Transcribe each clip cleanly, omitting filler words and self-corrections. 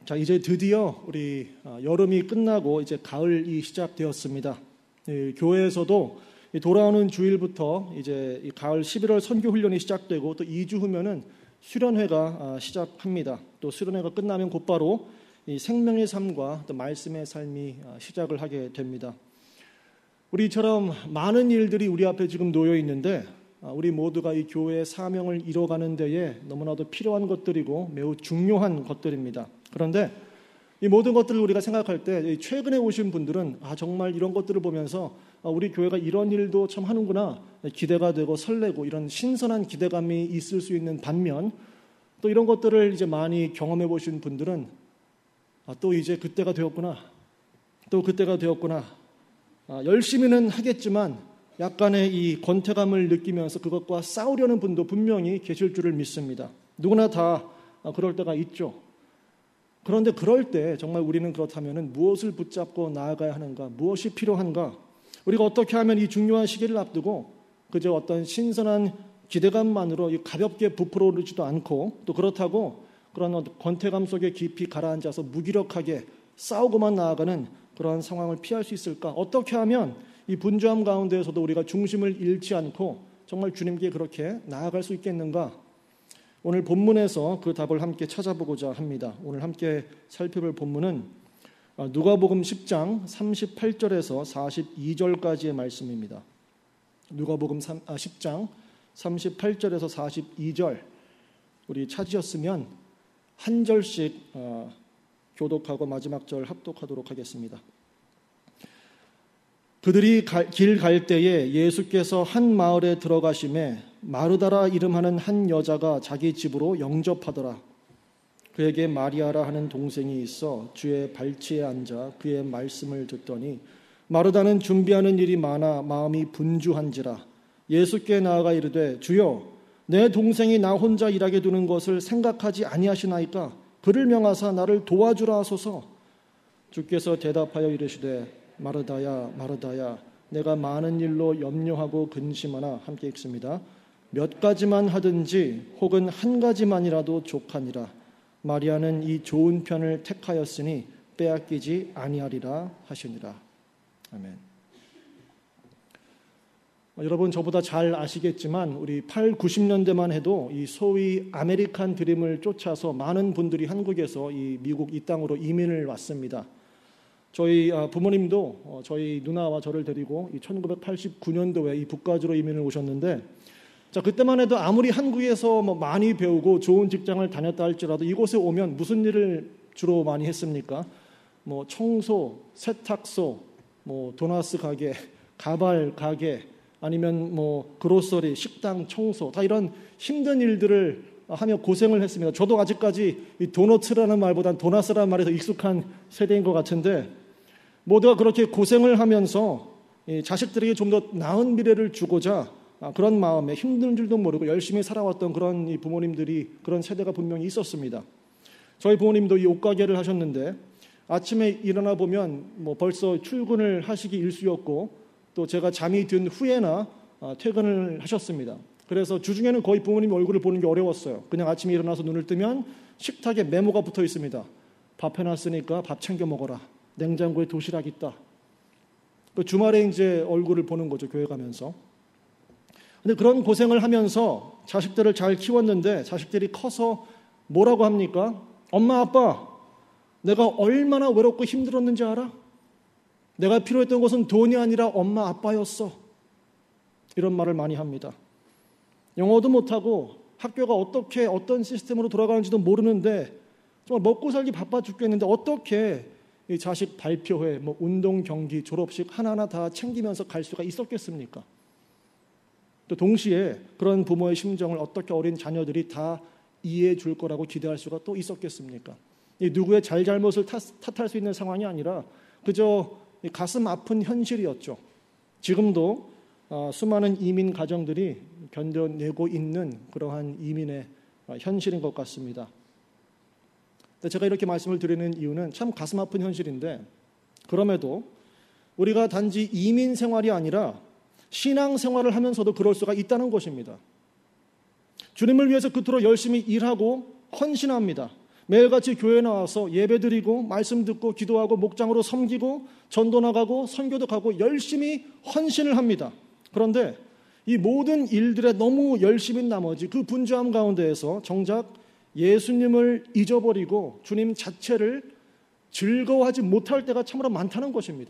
자, 이제 드디어 우리 여름이 끝나고 이제 가을이 시작되었습니다. 교회에서도 돌아오는 주일부터 이제 가을 11월 선교 훈련이 시작되고 또 2주 후면은 수련회가 시작합니다. 또 수련회가 끝나면 곧바로 이 생명의 삶과 또 말씀의 삶이 시작을 하게 됩니다. 우리처럼 많은 일들이 우리 앞에 지금 놓여 있는데 우리 모두가 이 교회의 사명을 이뤄가는 데에 너무나도 필요한 것들이고 매우 중요한 것들입니다. 그런데 이 모든 것들을 우리가 생각할 때 최근에 오신 분들은 정말 이런 것들을 보면서 우리 교회가 이런 일도 참 하는구나 기대가 되고 설레고 이런 신선한 기대감이 있을 수 있는 반면 또 이런 것들을 이제 많이 경험해 보신 분들은 또 이제 그때가 되었구나 또 그때가 되었구나 열심히는 하겠지만 약간의 이 권태감을 느끼면서 그것과 싸우려는 분도 분명히 계실 줄을 믿습니다. 누구나 다 그럴 때가 있죠. 그런데 그럴 때 정말 우리는 그렇다면 무엇을 붙잡고 나아가야 하는가? 무엇이 필요한가? 우리가 어떻게 하면 이 중요한 시기를 앞두고 그저 어떤 신선한 기대감만으로 가볍게 부풀어 오르지도 않고 또 그렇다고 그런 권태감 속에 깊이 가라앉아서 무기력하게 싸우고만 나아가는 그러한 상황을 피할 수 있을까? 어떻게 하면 이 분주함 가운데에서도 우리가 중심을 잃지 않고 정말 주님께 그렇게 나아갈 수 있겠는가? 오늘 본문에서 그 답을 함께 찾아보고자 합니다. 오늘 함께 살펴볼 본문은 누가복음 10장 38절에서 42절까지의 말씀입니다. 누가복음 10장 38절에서 42절 우리 찾으셨으면 한 절씩 교독하고 마지막 절 합독하도록 하겠습니다. 그들이 길 갈 때에 예수께서 한 마을에 들어가심에 마르다라 이름하는 한 여자가 자기 집으로 영접하더라. 그에게 마리아라 하는 동생이 있어 주의 발치에 앉아 그의 말씀을 듣더니 마르다는 준비하는 일이 많아 마음이 분주한지라. 예수께 나아가 이르되 주여 내 동생이 나 혼자 일하게 두는 것을 생각하지 아니하시나이까? 그를 명하사 나를 도와주라 하소서. 주께서 대답하여 이르시되 마르다야 마르다야 내가 많은 일로 염려하고 근심하나 함께 읽습니다. 몇 가지만 하든지 혹은 한 가지만이라도 족하니라. 마리아는 이 좋은 편을 택하였으니 빼앗기지 아니하리라 하시니라. 아멘. 여러분 저보다 잘 아시겠지만 우리 8, 90년대만 해도 이 소위 아메리칸 드림을 쫓아서 많은 분들이 한국에서 이 미국 이 땅으로 이민을 왔습니다. 저희 부모님도 저희 누나와 저를 데리고 1989년도에 이 북가주로 이민을 오셨는데 자 그때만 해도 아무리 한국에서 많이 배우고 좋은 직장을 다녔다 할지라도 이곳에 오면 무슨 일을 주로 많이 했습니까? 청소, 세탁소, 도나스 가게, 가발 가게 아니면 그로서리, 식당 청소 다 이런 힘든 일들을 하며 고생을 했습니다. 저도 아직까지 이 도너츠라는 말보단 도나스라는 말에 더 익숙한 세대인 것 같은데 모두가 그렇게 고생을 하면서 자식들에게 좀 더 나은 미래를 주고자 그런 마음에 힘든 줄도 모르고 열심히 살아왔던 그런 이 부모님들이 그런 세대가 분명히 있었습니다. 저희 부모님도 이 옷가게를 하셨는데 아침에 일어나 보면 벌써 출근을 하시기 일쑤였고 또 제가 잠이 든 후에나 퇴근을 하셨습니다. 그래서 주중에는 거의 부모님 얼굴을 보는 게 어려웠어요. 그냥 아침에 일어나서 눈을 뜨면 식탁에 메모가 붙어 있습니다. 밥 해놨으니까 밥 챙겨 먹어라. 냉장고에 도시락 있다. 그 주말에 이제 얼굴을 보는 거죠. 교회 가면서. 근데 그런 고생을 하면서 자식들을 잘 키웠는데 자식들이 커서 뭐라고 합니까? 엄마 아빠 내가 얼마나 외롭고 힘들었는지 알아? 내가 필요했던 것은 돈이 아니라 엄마 아빠였어. 이런 말을 많이 합니다. 영어도 못하고 학교가 어떻게 어떤 시스템으로 돌아가는지도 모르는데 정말 먹고 살기 바빠 죽겠는데 어떻게 이 자식 발표회, 운동 경기, 졸업식 하나하나 다 챙기면서 갈 수가 있었겠습니까? 또 동시에 그런 부모의 심정을 어떻게 어린 자녀들이 다 이해해 줄 거라고 기대할 수가 또 있었겠습니까? 누구의 잘잘못을 탓할 수 있는 상황이 아니라 그저 가슴 아픈 현실이었죠. 지금도 수많은 이민 가정들이 견뎌내고 있는 그러한 이민의 현실인 것 같습니다. 제가 이렇게 말씀을 드리는 이유는 참 가슴 아픈 현실인데 그럼에도 우리가 단지 이민 생활이 아니라 신앙 생활을 하면서도 그럴 수가 있다는 것입니다. 주님을 위해서 그토록 열심히 일하고 헌신합니다. 매일같이 교회에 나와서 예배드리고 말씀 듣고 기도하고 목장으로 섬기고 전도 나가고 선교도 가고 열심히 헌신을 합니다. 그런데 이 모든 일들에 너무 열심인 나머지 그 분주함 가운데에서 정작 예수님을 잊어버리고 주님 자체를 즐거워하지 못할 때가 참으로 많다는 것입니다.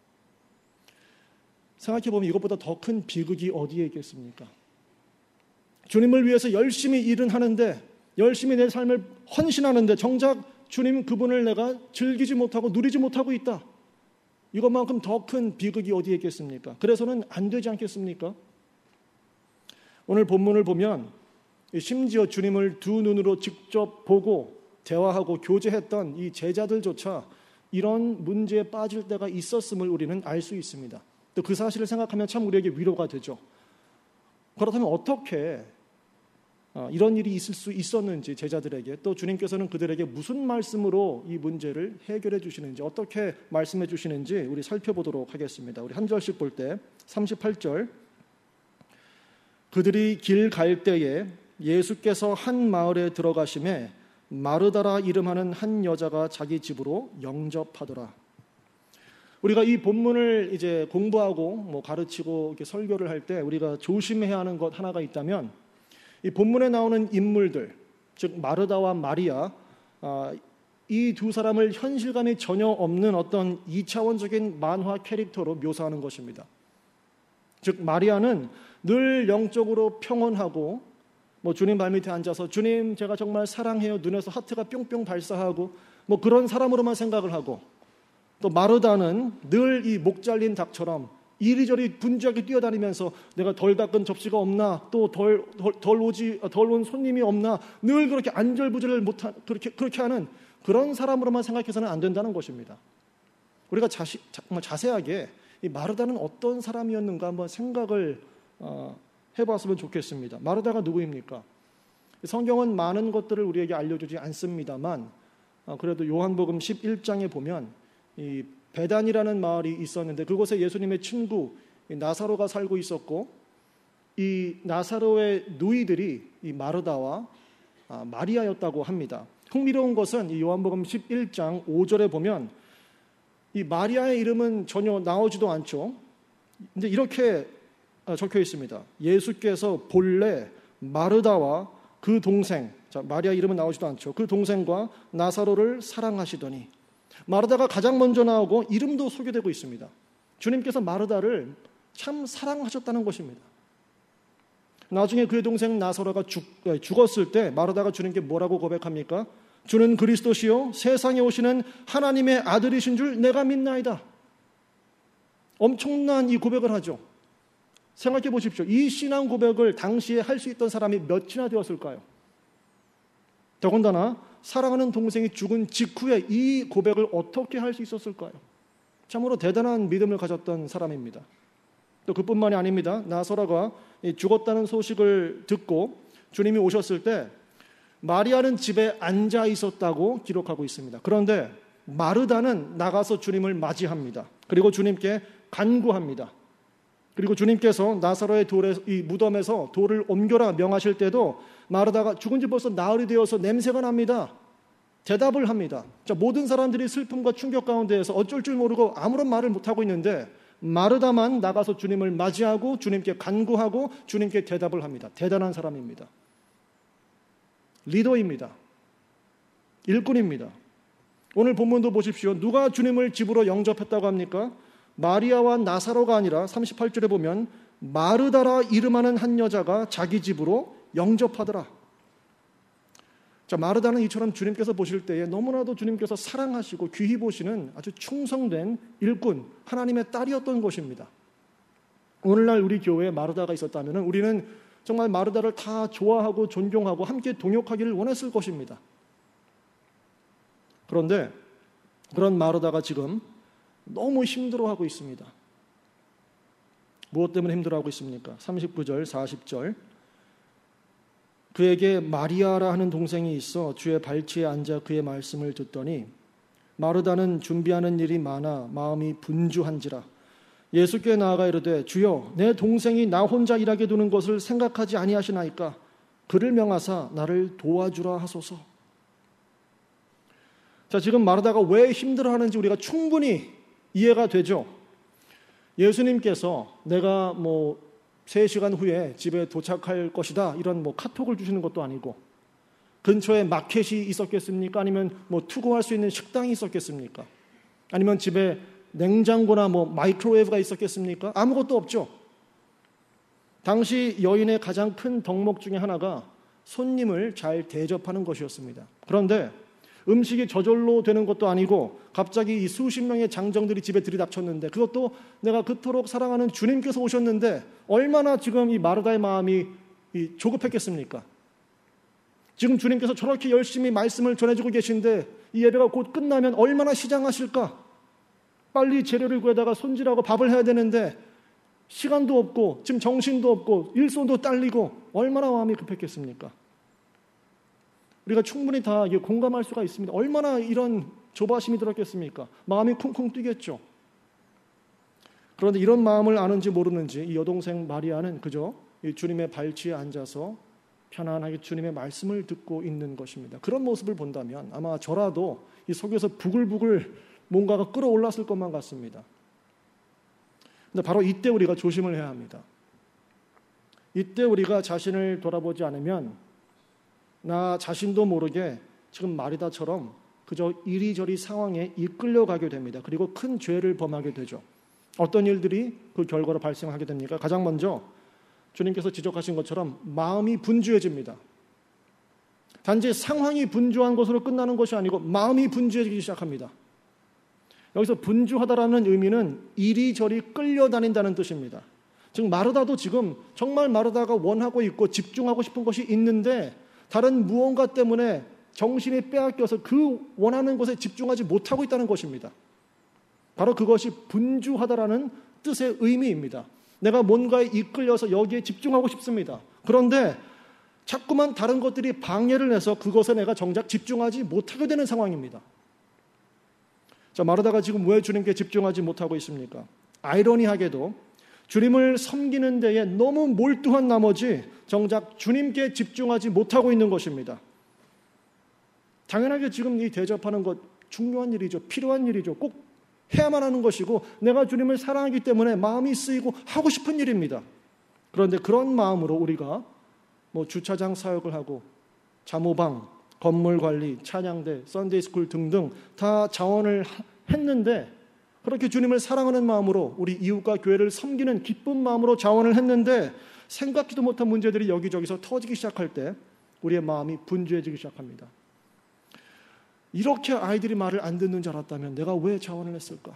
생각해보면 이것보다 더 큰 비극이 어디에 있겠습니까? 주님을 위해서 열심히 일은 하는데 열심히 내 삶을 헌신하는데 정작 주님 그분을 내가 즐기지 못하고 누리지 못하고 있다. 이것만큼 더 큰 비극이 어디에 있겠습니까? 그래서는 안 되지 않겠습니까? 오늘 본문을 보면 심지어 주님을 두 눈으로 직접 보고 대화하고 교제했던 이 제자들조차 이런 문제에 빠질 때가 있었음을 우리는 알 수 있습니다. 또 그 사실을 생각하면 참 우리에게 위로가 되죠. 그렇다면 어떻게 이런 일이 있을 수 있었는지 제자들에게 또 주님께서는 그들에게 무슨 말씀으로 이 문제를 해결해 주시는지 어떻게 말씀해 주시는지 우리 살펴보도록 하겠습니다. 우리 한 절씩 볼 때 38절 그들이 길 갈 때에 예수께서 한 마을에 들어가심에 마르다라 이름하는 한 여자가 자기 집으로 영접하더라. 우리가 이 본문을 이제 공부하고 가르치고 이렇게 설교를 할 때 우리가 조심해야 하는 것 하나가 있다면 이 본문에 나오는 인물들, 즉 마르다와 마리아, 이 두 사람을 현실감이 전혀 없는 어떤 2차원적인 만화 캐릭터로 묘사하는 것입니다. 즉 마리아는 늘 영적으로 평온하고 주님 발밑에 앉아서 주님 제가 정말 사랑해요 눈에서 하트가 뿅뿅 발사하고 그런 사람으로만 생각을 하고 또 마르다는 늘 이 목 잘린 닭처럼 이리저리 분주하게 뛰어다니면서 내가 덜 닦은 접시가 없나 또 덜 온 손님이 없나 늘 그렇게 안절부절을 그렇게 하는 그런 사람으로만 생각해서는 안 된다는 것입니다. 우리가 정말 자세하게 이 마르다는 어떤 사람이었는가 한번 생각을 해봤으면 좋겠습니다. 마르다가 누구입니까? 성경은 많은 것들을 우리에게 알려주지 않습니다만 그래도 요한복음 11장에 보면 이 베단이라는 마을이 있었는데 그곳에 예수님의 친구 나사로가 살고 있었고 이 나사로의 누이들이 이 마르다와 마리아였다고 합니다. 흥미로운 것은 이 요한복음 11장 5절에 보면 이 마리아의 이름은 전혀 나오지도 않죠. 근데 이렇게 적혀 있습니다. 예수께서 본래 마르다와 그 동생, 마리아 이름은 나오지도 않죠. 그 동생과 나사로를 사랑하시더니 마르다가 가장 먼저 나오고 이름도 소개되고 있습니다. 주님께서 마르다를 참 사랑하셨다는 것입니다. 나중에 그의 동생 나사로가 죽었을 때 마르다가 주님께 뭐라고 고백합니까? 주는 그리스도시요 세상에 오시는 하나님의 아들이신 줄 내가 믿나이다. 엄청난 이 고백을 하죠. 생각해 보십시오. 이 신앙 고백을 당시에 할 수 있던 사람이 몇이나 되었을까요? 더군다나 사랑하는 동생이 죽은 직후에 이 고백을 어떻게 할 수 있었을까요? 참으로 대단한 믿음을 가졌던 사람입니다. 또 그뿐만이 아닙니다. 나사로가 죽었다는 소식을 듣고 주님이 오셨을 때 마리아는 집에 앉아 있었다고 기록하고 있습니다. 그런데 마르다는 나가서 주님을 맞이합니다. 그리고 주님께 간구합니다. 그리고 주님께서 나사로의 이 무덤에서 돌을 옮겨라 명하실 때도 마르다가 죽은 지 벌써 나흘이 되어서 냄새가 납니다. 대답을 합니다. 모든 사람들이 슬픔과 충격 가운데에서 어쩔 줄 모르고 아무런 말을 못하고 있는데 마르다만 나가서 주님을 맞이하고 주님께 간구하고 주님께 대답을 합니다. 대단한 사람입니다. 리더입니다. 일꾼입니다. 오늘 본문도 보십시오. 누가 주님을 집으로 영접했다고 합니까? 마리아와 나사로가 아니라 38절에 보면 마르다라 이름하는 한 여자가 자기 집으로 영접하더라. 마르다는 이처럼 주님께서 보실 때에 너무나도 주님께서 사랑하시고 귀히 보시는 아주 충성된 일꾼, 하나님의 딸이었던 것입니다. 오늘날 우리 교회에 마르다가 있었다면 우리는 정말 마르다를 다 좋아하고 존경하고 함께 동역하기를 원했을 것입니다. 그런데 그런 마르다가 지금 너무 힘들어하고 있습니다. 무엇 때문에 힘들어하고 있습니까? 39절, 40절 그에게 마리아라 하는 동생이 있어 주의 발치에 앉아 그의 말씀을 듣더니 마르다는 준비하는 일이 많아 마음이 분주한지라 예수께 나아가 이르되 주여 내 동생이 나 혼자 일하게 두는 것을 생각하지 아니하시나이까 그를 명하사 나를 도와주라 하소서. 자, 지금 마르다가 왜 힘들어하는지 우리가 충분히 이해가 되죠. 예수님께서 내가 3시간 후에 집에 도착할 것이다 이런 카톡을 주시는 것도 아니고, 근처에 마켓이 있었겠습니까? 아니면 투고할 수 있는 식당이 있었겠습니까? 아니면 집에 냉장고나 마이크로웨이브가 있었겠습니까? 아무것도 없죠. 당시 여인의 가장 큰 덕목 중에 하나가 손님을 잘 대접하는 것이었습니다. 그런데 음식이 저절로 되는 것도 아니고 갑자기 이 수십 명의 장정들이 집에 들이닥쳤는데, 그것도 내가 그토록 사랑하는 주님께서 오셨는데 얼마나 지금 이 마르다의 마음이 조급했겠습니까? 지금 주님께서 저렇게 열심히 말씀을 전해주고 계신데 이 예배가 곧 끝나면 얼마나 시장하실까? 빨리 재료를 구해다가 손질하고 밥을 해야 되는데 시간도 없고 지금 정신도 없고 일손도 딸리고 얼마나 마음이 급했겠습니까? 우리가 충분히 다 공감할 수가 있습니다. 얼마나 이런 조바심이 들었겠습니까? 마음이 쿵쿵 뛰겠죠. 그런데 이런 마음을 아는지 모르는지 이 여동생 마리아는 그저 이 주님의 발치에 앉아서 편안하게 주님의 말씀을 듣고 있는 것입니다. 그런 모습을 본다면 아마 저라도 이 속에서 부글부글 뭔가가 끓어올랐을 것만 같습니다. 근데 바로 이때 우리가 조심을 해야 합니다. 이때 우리가 자신을 돌아보지 않으면 나 자신도 모르게 지금 마리다처럼 그저 이리저리 상황에 이끌려가게 됩니다. 그리고 큰 죄를 범하게 되죠. 어떤 일들이 그 결과로 발생하게 됩니까? 가장 먼저 주님께서 지적하신 것처럼 마음이 분주해집니다. 단지 상황이 분주한 것으로 끝나는 것이 아니고 마음이 분주해지기 시작합니다. 여기서 분주하다라는 의미는 이리저리 끌려다닌다는 뜻입니다. 즉 마르다도 지금 정말 마르다가 원하고 있고 집중하고 싶은 것이 있는데 다른 무언가 때문에 정신이 빼앗겨서 그 원하는 것에 집중하지 못하고 있다는 것입니다. 바로 그것이 분주하다라는 뜻의 의미입니다. 내가 뭔가에 이끌려서 여기에 집중하고 싶습니다. 그런데 자꾸만 다른 것들이 방해를 해서 그것에 내가 정작 집중하지 못하게 되는 상황입니다. 자, 마르다가 지금 왜 주님께 집중하지 못하고 있습니까? 아이러니하게도 주님을 섬기는 데에 너무 몰두한 나머지 정작 주님께 집중하지 못하고 있는 것입니다. 당연하게 지금 이 대접하는 것 중요한 일이죠. 필요한 일이죠. 꼭 해야만 하는 것이고 내가 주님을 사랑하기 때문에 마음이 쓰이고 하고 싶은 일입니다. 그런데 그런 마음으로 우리가 주차장 사역을 하고 자모방, 건물 관리, 찬양대, 썬데이스쿨 등등 다 자원을 했는데, 그렇게 주님을 사랑하는 마음으로 우리 이웃과 교회를 섬기는 기쁜 마음으로 자원을 했는데 생각지도 못한 문제들이 여기저기서 터지기 시작할 때 우리의 마음이 분주해지기 시작합니다. 이렇게 아이들이 말을 안 듣는 줄 알았다면 내가 왜 자원을 했을까?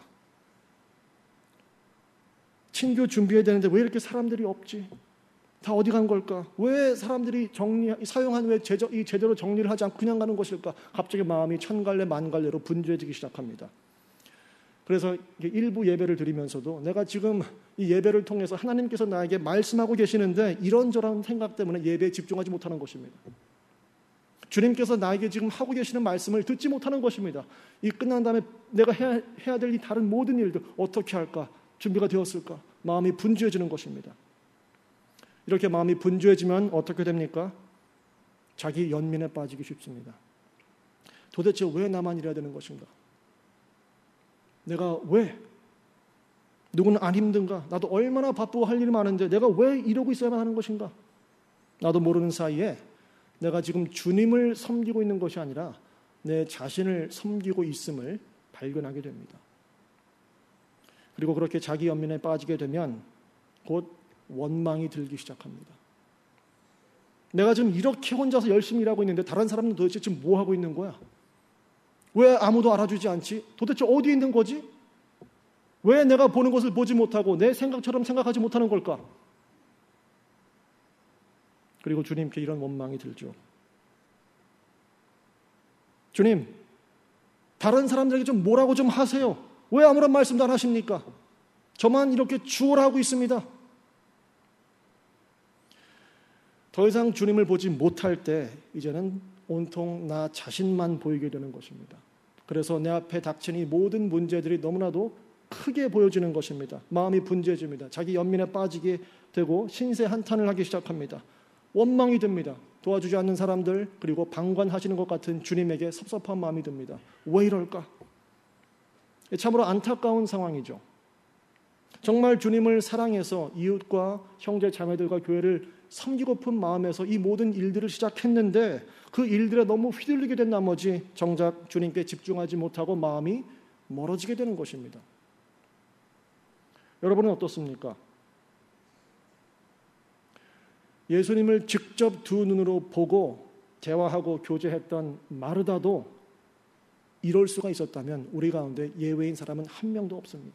친교 준비해야 되는데 왜 이렇게 사람들이 없지? 다 어디 간 걸까? 왜 사람들이 사용한 왜 제대로 정리를 하지 않고 그냥 가는 것일까? 갑자기 마음이 천갈래 만갈래로 분주해지기 시작합니다. 그래서 일부 예배를 드리면서도 내가 지금 이 예배를 통해서 하나님께서 나에게 말씀하고 계시는데 이런저런 생각 때문에 예배에 집중하지 못하는 것입니다. 주님께서 나에게 지금 하고 계시는 말씀을 듣지 못하는 것입니다. 이 끝난 다음에 내가 해야 될 이 다른 모든 일들 어떻게 할까? 준비가 되었을까? 마음이 분주해지는 것입니다. 이렇게 마음이 분주해지면 어떻게 됩니까? 자기 연민에 빠지기 쉽습니다. 도대체 왜 나만 이래야 되는 것인가? 내가 왜? 누구는 안 힘든가? 나도 얼마나 바쁘고 할 일이 많은데 내가 왜 이러고 있어야만 하는 것인가? 나도 모르는 사이에 내가 지금 주님을 섬기고 있는 것이 아니라 내 자신을 섬기고 있음을 발견하게 됩니다. 그리고 그렇게 자기 연민에 빠지게 되면 곧 원망이 들기 시작합니다. 내가 지금 이렇게 혼자서 열심히 일하고 있는데 다른 사람은 도대체 지금 뭐 하고 있는 거야? 왜 아무도 알아주지 않지? 도대체 어디 있는 거지? 왜 내가 보는 것을 보지 못하고 내 생각처럼 생각하지 못하는 걸까? 그리고 주님께 이런 원망이 들죠. 주님, 다른 사람들에게 좀 뭐라고 좀 하세요. 왜 아무런 말씀도 안 하십니까? 저만 이렇게 주어하고 있습니다. 더 이상 주님을 보지 못할 때 이제는 온통 나 자신만 보이게 되는 것입니다. 그래서 내 앞에 닥친 이 모든 문제들이 너무나도 크게 보여지는 것입니다. 마음이 분주해집니다. 자기 연민에 빠지게 되고 신세 한탄을 하기 시작합니다. 원망이 듭니다. 도와주지 않는 사람들, 그리고 방관하시는 것 같은 주님에게 섭섭한 마음이 듭니다. 왜 이럴까? 참으로 안타까운 상황이죠. 정말 주님을 사랑해서 이웃과 형제 자매들과 교회를 섬기고픈 마음에서 이 모든 일들을 시작했는데 그 일들에 너무 휘둘리게 된 나머지 정작 주님께 집중하지 못하고 마음이 멀어지게 되는 것입니다. 여러분은 어떻습니까? 예수님을 직접 두 눈으로 보고 대화하고 교제했던 마르다도 이럴 수가 있었다면 우리 가운데 예외인 사람은 한 명도 없습니다.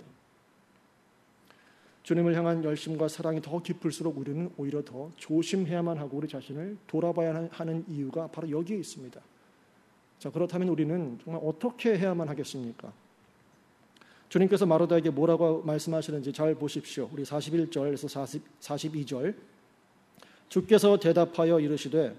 주님을 향한 열심과 사랑이 더 깊을수록 우리는 오히려 더 조심해야만 하고 우리 자신을 돌아봐야 하는 이유가 바로 여기에 있습니다. 자, 그렇다면 우리는 정말 어떻게 해야만 하겠습니까? 주님께서 마르다에게 뭐라고 말씀하시는지 잘 보십시오. 우리 41절에서 42절. 주께서 대답하여 이르시되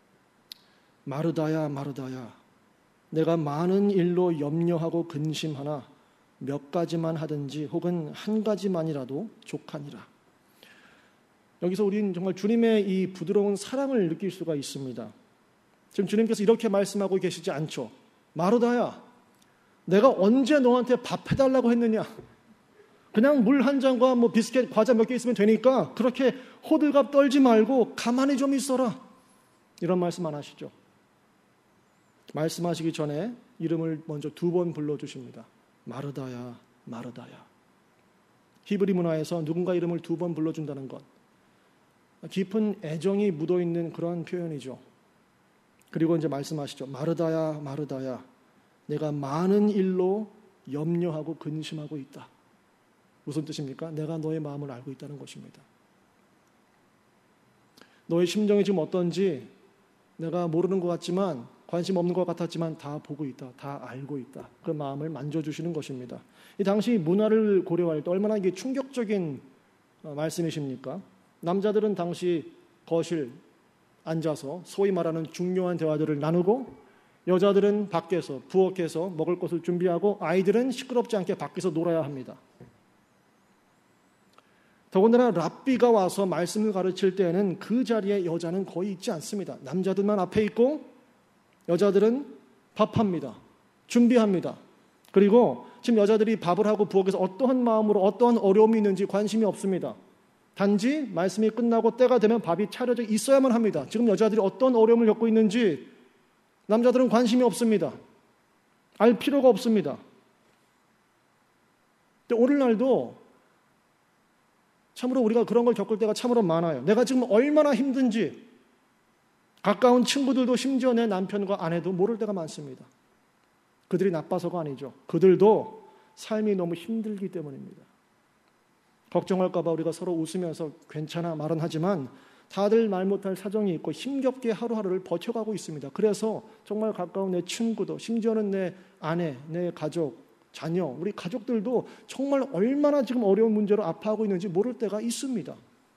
마르다야 마르다야 내가 많은 일로 염려하고 근심하나 몇 가지만 하든지 혹은 한 가지만이라도 족하니라. 여기서 우리는 정말 주님의 이 부드러운 사랑을 느낄 수가 있습니다. 지금 주님께서 이렇게 말씀하고 계시지 않죠. 마르다야, 내가 언제 너한테 밥 해달라고 했느냐? 그냥 물 한 잔과 뭐 비스켓, 과자 몇 개 있으면 되니까 그렇게 호들갑 떨지 말고 가만히 좀 있어라. 이런 말씀 안 하시죠. 말씀하시기 전에 이름을 먼저 2번 불러주십니다. 마르다야, 마르다야. 히브리 문화에서 누군가 이름을 2번 불러준다는 것, 깊은 애정이 묻어있는 그런 표현이죠. 그리고 이제 말씀하시죠. 마르다야, 마르다야, 내가 많은 일로 염려하고 근심하고 있다. 무슨 뜻입니까? 내가 너의 마음을 알고 있다는 것입니다. 너의 심정이 지금 어떤지 내가 모르는 것 같지만, 관심 없는 것 같았지만 다 보고 있다, 다 알고 있다. 그 마음을 만져주시는 것입니다. 이 당시 문화를 고려할 때 얼마나 이게 충격적인 말씀이십니까? 남자들은 당시 거실 앉아서 소위 말하는 중요한 대화들을 나누고, 여자들은 밖에서 부엌에서 먹을 것을 준비하고, 아이들은 시끄럽지 않게 밖에서 놀아야 합니다. 더군다나 랍비가 와서 말씀을 가르칠 때에는 그 자리에 여자는 거의 있지 않습니다. 남자들만 앞에 있고 여자들은 밥합니다. 준비합니다. 그리고 지금 여자들이 밥을 하고 부엌에서 어떠한 마음으로 어떠한 어려움이 있는지 관심이 없습니다. 단지 말씀이 끝나고 때가 되면 밥이 차려져 있어야만 합니다. 지금 여자들이 어떤 어려움을 겪고 있는지 남자들은 관심이 없습니다. 알 필요가 없습니다. 근데 오늘날도 참으로 우리가 그런 걸 겪을 때가 참으로 많아요. 내가 지금 얼마나 힘든지 가까운 친구들도 심지어 내 남편과 아내도 모를 때가 많습니다. 그들이 나빠서가 아니죠. 그들도 삶이 너무 힘들기 때문입니다. 걱정할까 봐 우리가 서로 웃으면서 괜찮아 말은 하지만 다들 말 못할 사정이 있고 힘겹게 하루하루를 버텨가고 있습니다. 그래서 정말 가까운 내 친구도, 심지어는 내 아내, 내 가족, 자녀, 우리 가족들도 정말 얼마나 지금 어려운 문제로 아파하고 있는지 모를 때가 있습니다.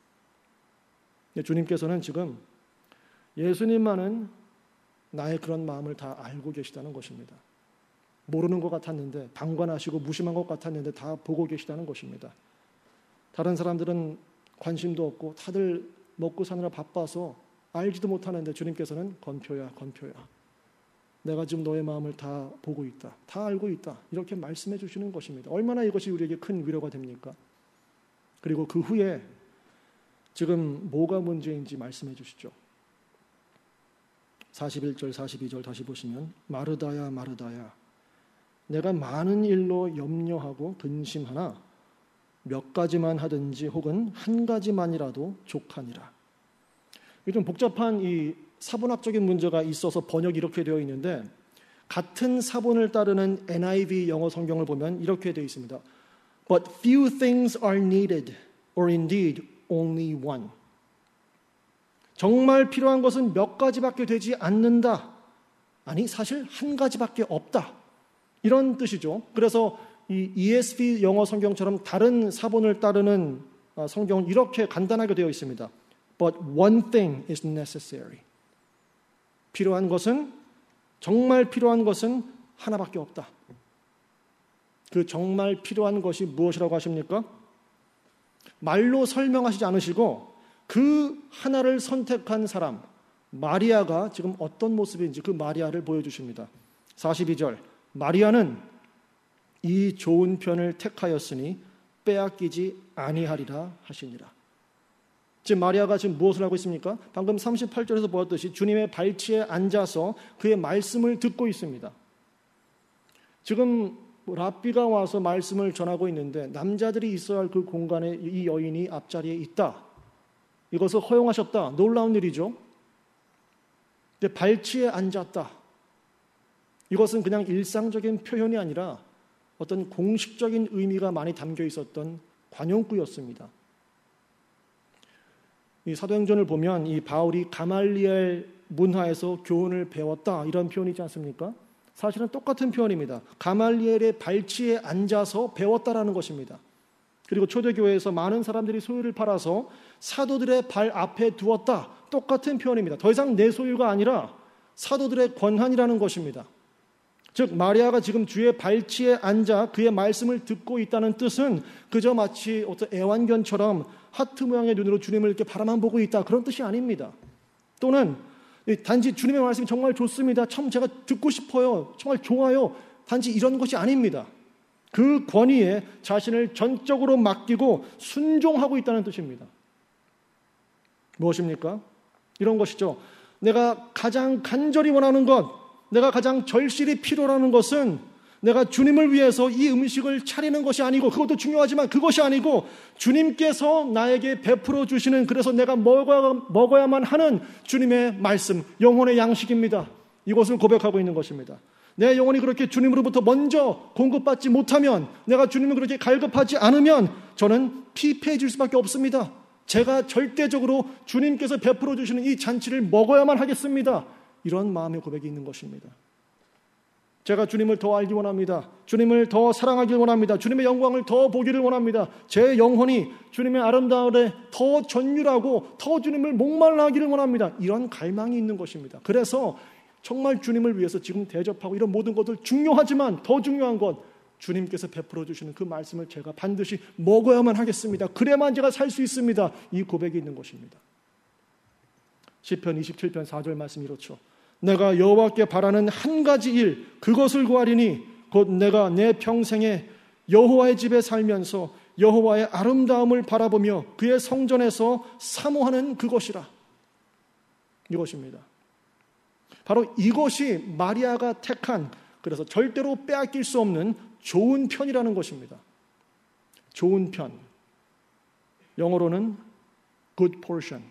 주님께서는 지금 예수님만은 나의 그런 마음을 다 알고 계시다는 것입니다. 모르는 것 같았는데, 방관하시고 무심한 것 같았는데 다 보고 계시다는 것입니다. 다른 사람들은 관심도 없고 다들 먹고 사느라 바빠서 알지도 못하는데 주님께서는 건표야, 건표야. 내가 지금 너의 마음을 다 보고 있다. 다 알고 있다. 이렇게 말씀해 주시는 것입니다. 얼마나 이것이 우리에게 큰 위로가 됩니까? 그리고 그 후에 지금 뭐가 문제인지 말씀해 주시죠. 41절, 42절 다시 보시면 마르다야, 마르다야, 내가 많은 일로 염려하고 근심하나 몇 가지만 하든지 혹은 한 가지만이라도 족하니라. 이게 좀 복잡한 이 사본학적인 문제가 있어서 번역이 이렇게 되어 있는데, 같은 사본을 따르는 NIV 영어 성경을 보면 이렇게 되어 있습니다. But few things are needed, or indeed only one. 정말 필요한 것은 몇 가지밖에 되지 않는다. 아니, 사실 한 가지밖에 없다. 이런 뜻이죠. 그래서 이 ESV 영어 성경처럼 다른 사본을 따르는 성경은 이렇게 간단하게 되어 있습니다. But one thing is necessary. 필요한 것은, 정말 필요한 것은 하나밖에 없다. 그 정말 필요한 것이 무엇이라고 하십니까? 말로 설명하시지 않으시고 그 하나를 선택한 사람, 마리아가 지금 어떤 모습인지 그 마리아를 보여주십니다. 42절, 마리아는 이 좋은 편을 택하였으니 빼앗기지 아니하리라 하시니라. 지금 마리아가 지금 무엇을 하고 있습니까? 방금 38절에서 보았듯이 주님의 발치에 앉아서 그의 말씀을 듣고 있습니다. 지금 랍비가 와서 말씀을 전하고 있는데 남자들이 있어야 할 그 공간에 이 여인이 앞자리에 있다. 이것을 허용하셨다. 놀라운 일이죠. 근데 발치에 앉았다. 이것은 그냥 일상적인 표현이 아니라 어떤 공식적인 의미가 많이 담겨 있었던 관용구였습니다. 이 사도행전을 보면 이 바울이 가말리엘 문화에서 교훈을 배웠다 이런 표현이 있지 않습니까? 사실은 똑같은 표현입니다. 가말리엘의 발치에 앉아서 배웠다라는 것입니다. 그리고 초대교회에서 많은 사람들이 소유를 팔아서 사도들의 발 앞에 두었다. 똑같은 표현입니다. 더 이상 내 소유가 아니라 사도들의 권한이라는 것입니다. 즉 마리아가 지금 주의 발치에 앉아 그의 말씀을 듣고 있다는 뜻은 그저 마치 어떤 애완견처럼 하트 모양의 눈으로 주님을 이렇게 바라만 보고 있다 그런 뜻이 아닙니다. 또는 단지 주님의 말씀이 정말 좋습니다. 참 제가 듣고 싶어요. 정말 좋아요. 단지 이런 것이 아닙니다. 그 권위에 자신을 전적으로 맡기고 순종하고 있다는 뜻입니다. 무엇입니까? 이런 것이죠. 내가 가장 간절히 원하는 것, 내가 가장 절실히 필요로 하는 것은 내가 주님을 위해서 이 음식을 차리는 것이 아니고, 그것도 중요하지만 그것이 아니고 주님께서 나에게 베풀어 주시는, 그래서 내가 먹어야만 하는 주님의 말씀, 영혼의 양식입니다. 이것을 고백하고 있는 것입니다. 내 영혼이 그렇게 주님으로부터 먼저 공급받지 못하면, 내가 주님을 그렇게 갈급하지 않으면 저는 피폐해질 수밖에 없습니다. 제가 절대적으로 주님께서 베풀어 주시는 이 잔치를 먹어야만 하겠습니다. 이런 마음의 고백이 있는 것입니다. 제가 주님을 더 알기 원합니다. 주님을 더 사랑하길 원합니다. 주님의 영광을 더 보기를 원합니다. 제 영혼이 주님의 아름다움에 더 전율하고 더 주님을 목말라 하기를 원합니다. 이런 갈망이 있는 것입니다. 그래서 정말 주님을 위해서 지금 대접하고 이런 모든 것들 중요하지만 더 중요한 것, 주님께서 베풀어 주시는 그 말씀을 제가 반드시 먹어야만 하겠습니다. 그래야만 제가 살 수 있습니다. 이 고백이 있는 것입니다. 시편 27편 4절 말씀이 이렇죠. 내가 여호와께 바라는 한 가지 일, 그것을 구하리니 곧 내가 내 평생에 여호와의 집에 살면서 여호와의 아름다움을 바라보며 그의 성전에서 사모하는 그것이라. 이것입니다. 바로 이것이 마리아가 택한, 그래서 절대로 빼앗길 수 없는 좋은 편이라는 것입니다. 좋은 편. 영어로는 good portion.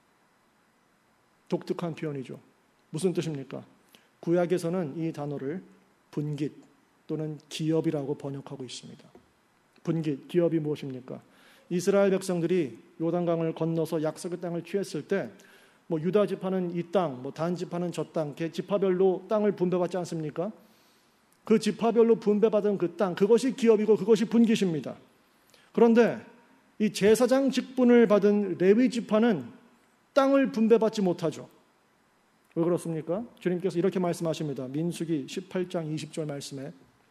독특한 표현이죠. 무슨 뜻입니까? 구약에서는 이 단어를 분깃 또는 기업이라고 번역하고 있습니다. 분깃, 기업이 무엇입니까? 이스라엘 백성들이 요단강을 건너서 약속의 땅을 취했을 때 유다 지파는 이 땅, 단 지파는 저 땅, 지파별로 땅을 분배받지 않습니까? 그 지파별로 분배받은 그 땅, 그것이 기업이고 그것이 분깃입니다. 그런데 이 제사장 직분을 받은 레위 지파는 땅을 분배받지 못하죠. 왜 그렇습니까? 주님께서 이렇게 말씀하십니다. 민수기 18장 20절 말씀에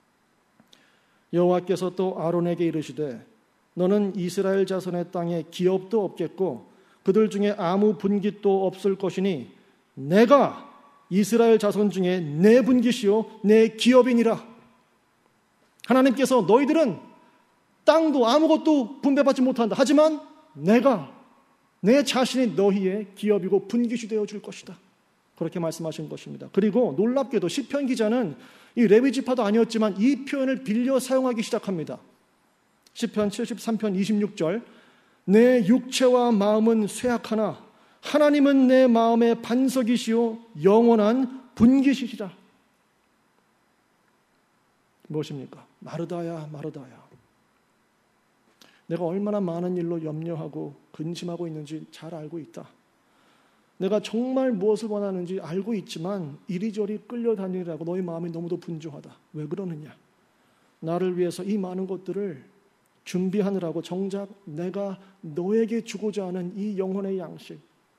여호와께서 또 아론에게 이르시되 너는 이스라엘 자손의 땅에 기업도 없겠고 그들 중에 아무 분깃도 없을 것이니 내가 이스라엘 자손 중에 내 분깃이요 내 기업이니라. 하나님께서 너희들은 땅도 아무것도 분배받지 못한다. 하지만 내가 내 자신이 너희의 기업이고 분깃이 되어줄 것이다. 그렇게 말씀하신 것입니다. 그리고 놀랍게도 시편 기자는 이 레위 지파도 아니었지만 이 표현을 빌려 사용하기 시작합니다. 시편 73편 26절 내 육체와 마음은 쇠약하나 하나님은 내 마음의 반석이시요 영원한 분깃이시라. 무엇입니까? 마르다야 마르다야. 내가 얼마나 많은 일로 염려하고 근심하고 있는지 잘 알고 있다. 내가 정말 무엇을 원하는지 알고 있지만 이리저리 끌려다니라고 너희 마음이 너무도 분주하다. 왜 그러느냐? 나를 위해서 이 많은 것들을 준비하느라고 정작 내가 너에게 주고자 하는 이 영혼의 양식,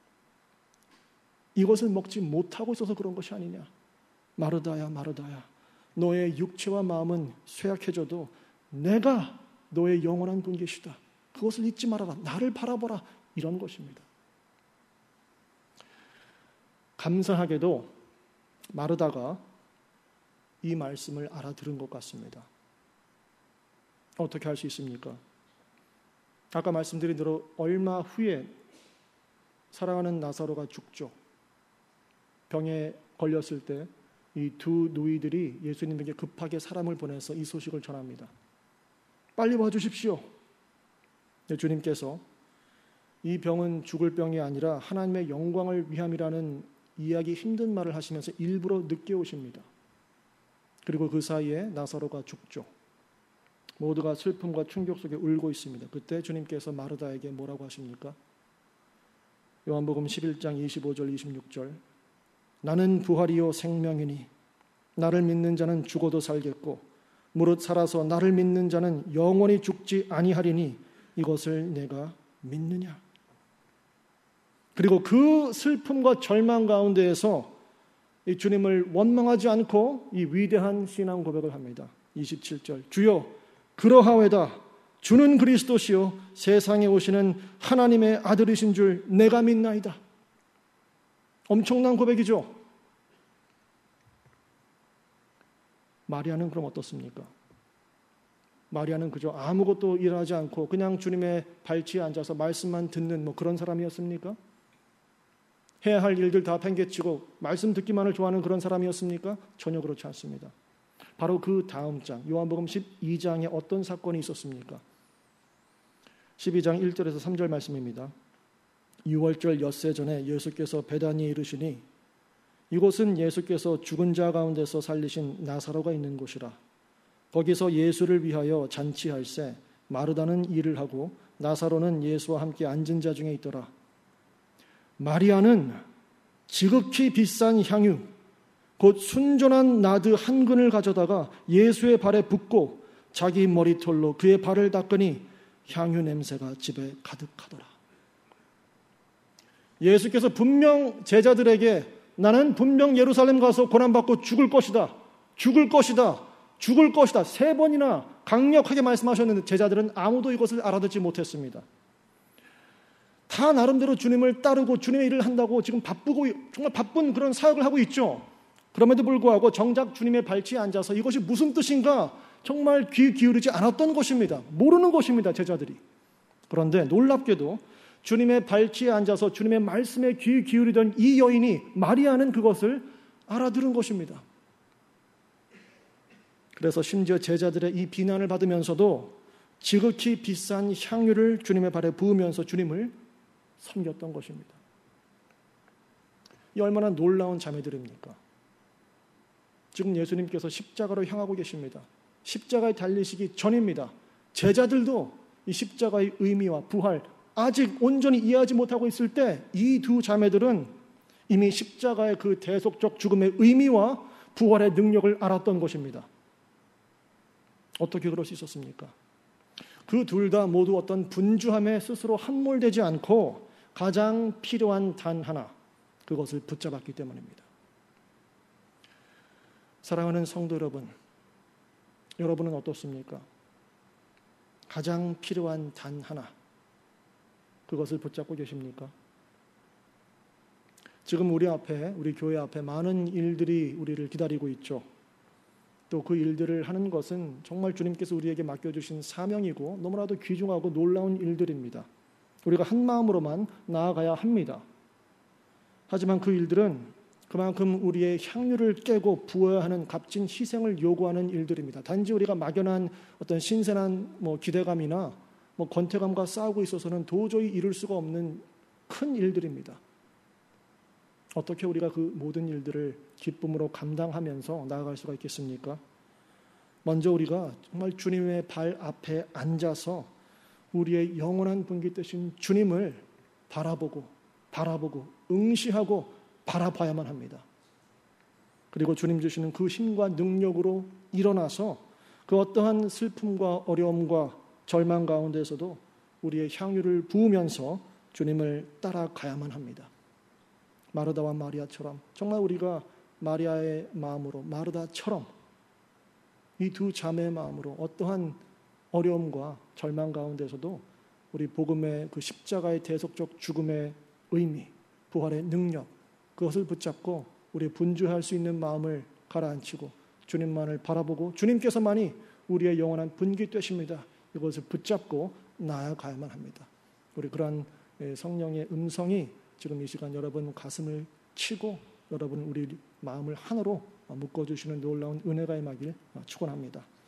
이것을 먹지 못하고 있어서 그런 것이 아니냐? 마르다야 마르다야. 너의 육체와 마음은 쇠약해져도 내가 너의 영원한 분깃이다. 그것을 잊지 말아라. 나를 바라보라. 이런 것입니다. 감사하게도 마르다가 이 말씀을 알아들은 것 같습니다. 어떻게 할 수 있습니까? 아까 말씀드린 대로 얼마 후에 사랑하는 나사로가 죽죠. 병에 걸렸을 때 이 두 노이들이 예수님에게 급하게 사람을 보내서 이 소식을 전합니다. 빨리 와주십시오. 주님께서 이 병은 죽을 병이 아니라 하나님의 영광을 위함이라는 이해하기 힘든 말을 하시면서 일부러 늦게 오십니다. 그리고 그 사이에 나사로가 죽죠. 모두가 슬픔과 충격 속에 울고 있습니다. 그때 주님께서 마르다에게 뭐라고 하십니까? 요한복음 11장 25절 26절 나는 부활이요 생명이니 나를 믿는 자는 죽어도 살겠고 무릇 살아서 나를 믿는 자는 영원히 죽지 아니하리니 이것을 내가 믿느냐. 그리고 그 슬픔과 절망 가운데에서 이 주님을 원망하지 않고 이 위대한 신앙 고백을 합니다. 27절 주여 그러하외다 주는 그리스도시요 세상에 오시는 하나님의 아들이신 줄 내가 믿나이다. 엄청난 고백이죠. 마리아는 그럼 어떻습니까? 마리아는 그저 아무것도 일하지 않고 그냥 주님의 발치에 앉아서 말씀만 듣는 그런 사람이었습니까? 해야 할 일들 다 팽개치고 말씀 듣기만을 좋아하는 그런 사람이었습니까? 전혀 그렇지 않습니다. 바로 그 다음 장 요한복음 12장에 어떤 사건이 있었습니까? 12장 1절에서 3절 말씀입니다. 6월절 엿새 전에 예수께서 베다니에 이르시니 이곳은 예수께서 죽은 자 가운데서 살리신 나사로가 있는 곳이라. 거기서 예수를 위하여 잔치할새 마르다는 일을 하고 나사로는 예수와 함께 앉은 자 중에 있더라. 마리아는 지극히 비싼 향유 곧 순전한 나드 한 근을 가져다가 예수의 발에 붓고 자기 머리털로 그의 발을 닦으니 향유 냄새가 집에 가득하더라. 예수께서 분명 제자들에게 나는 분명 예루살렘 가서 고난받고 죽을 것이다. 죽을 것이다. 죽을 것이다. 3번이나 강력하게 말씀하셨는데 제자들은 아무도 이것을 알아듣지 못했습니다. 다 나름대로 주님을 따르고 주님의 일을 한다고 지금 바쁘고 정말 바쁜 그런 사역을 하고 있죠. 그럼에도 불구하고 정작 주님의 발치에 앉아서 이것이 무슨 뜻인가 정말 귀 기울이지 않았던 것입니다. 모르는 것입니다. 제자들이. 그런데 놀랍게도 주님의 발치에 앉아서 주님의 말씀에 귀 기울이던 이 여인이 마리아는 그것을 알아들은 것입니다. 그래서 심지어 제자들의 이 비난을 받으면서도 지극히 비싼 향유를 주님의 발에 부으면서 주님을 섬겼던 것입니다. 이 얼마나 놀라운 자매들입니까? 지금 예수님께서 십자가로 향하고 계십니다. 십자가에 달리시기 전입니다. 제자들도 이 십자가의 의미와 부활 아직 온전히 이해하지 못하고 있을 때 이 두 자매들은 이미 십자가의 그 대속적 죽음의 의미와 부활의 능력을 알았던 것입니다. 어떻게 그럴 수 있었습니까? 그 둘 다 모두 어떤 분주함에 스스로 함몰되지 않고 가장 필요한 단 하나, 그것을 붙잡았기 때문입니다. 사랑하는 성도 여러분, 여러분은 어떻습니까? 가장 필요한 단 하나, 그것을 붙잡고 계십니까? 지금 우리 교회 앞에 많은 일들이 우리를 기다리고 있죠. 또 그 일들을 하는 것은 정말 주님께서 우리에게 맡겨주신 사명이고 너무나도 귀중하고 놀라운 일들입니다. 우리가 한 마음으로만 나아가야 합니다. 하지만 그 일들은 그만큼 우리의 향유를 깨고 부어야 하는 값진 희생을 요구하는 일들입니다. 단지 우리가 막연한 어떤 신선한 기대감이나 권태감과 싸우고 있어서는 도저히 이룰 수가 없는 큰 일들입니다. 어떻게 우리가 그 모든 일들을 기쁨으로 감당하면서 나아갈 수가 있겠습니까? 먼저 우리가 정말 주님의 발 앞에 앉아서 우리의 영원한 분기 되신 주님을 바라보고 응시하고 바라봐야만 합니다. 그리고 주님 주시는 그 힘과 능력으로 일어나서 그 어떠한 슬픔과 어려움과 절망 가운데서도 우리의 향유를 부으면서 주님을 따라가야만 합니다. 마르다와 마리아처럼 정말 우리가 마리아의 마음으로 마르다처럼 이 두 자매의 마음으로 어떠한 어려움과 절망 가운데서도 우리 복음의 그 십자가의 대속적 죽음의 의미, 부활의 능력, 그것을 붙잡고 우리 분주할 수 있는 마음을 가라앉히고 주님만을 바라보고 주님께서만이 우리의 영원한 분기 되십니다. 이것을 붙잡고 나아가야만 합니다. 우리 그러한 성령의 음성이 지금 이 시간 여러분 가슴을 치고 여러분 우리 마음을 하나로 묶어주시는 놀라운 은혜가 임하길 축원합니다.